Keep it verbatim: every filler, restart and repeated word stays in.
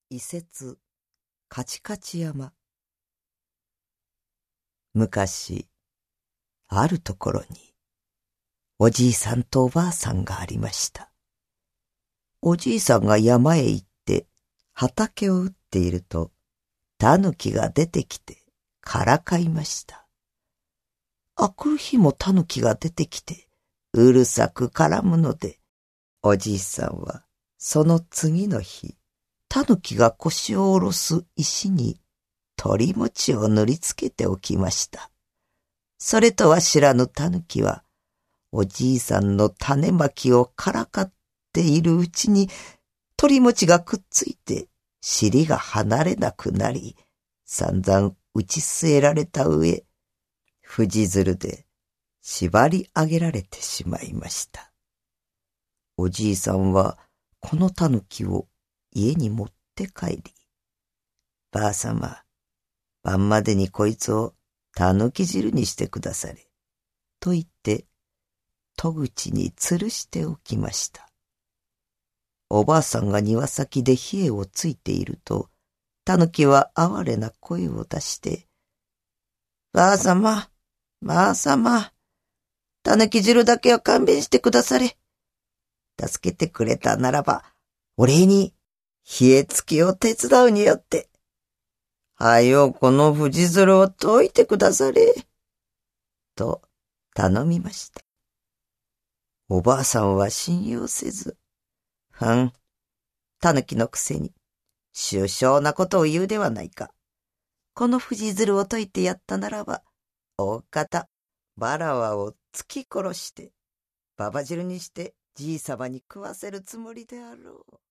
移設カチカチ山。昔、あるところに、おじいさんとおばあさんがありました。おじいさんが山へ行って畑を打っていると、タヌキが出てきてからかいました。あくる日もタヌキが出てきて、うるさく絡むので、おじいさんはその次の日、タヌキが腰を下ろす石に鳥餅を塗りつけておきました。それとは知らぬタヌキは、おじいさんの種まきをからかっているうちに、鳥餅がくっついて尻が離れなくなり、散々打ち据えられた上、藤づるで縛り上げられてしまいました。おじいさんはこのタヌキを家に持って帰り、ばあさま、晩までにこいつをタヌキ汁にしてくだされ、と言って、戸口に吊るしておきました。おばあさんが庭先で冷えをついていると、タヌキは哀れな声を出して、ばあさま、ばあさま、タヌキ汁だけは勘弁してくだされ。助けてくれたならば、お礼に冷えつきを手伝うによって、はよこの藤づるを解いてくだされ。と頼みました。おばあさんは信用せず、ふん、タヌキのくせに、殊勝なことを言うではないか。この藤づるを解いてやったならば、大方、バラワを突き殺して、ババ汁にしてじいさまに食わせるつもりであろう。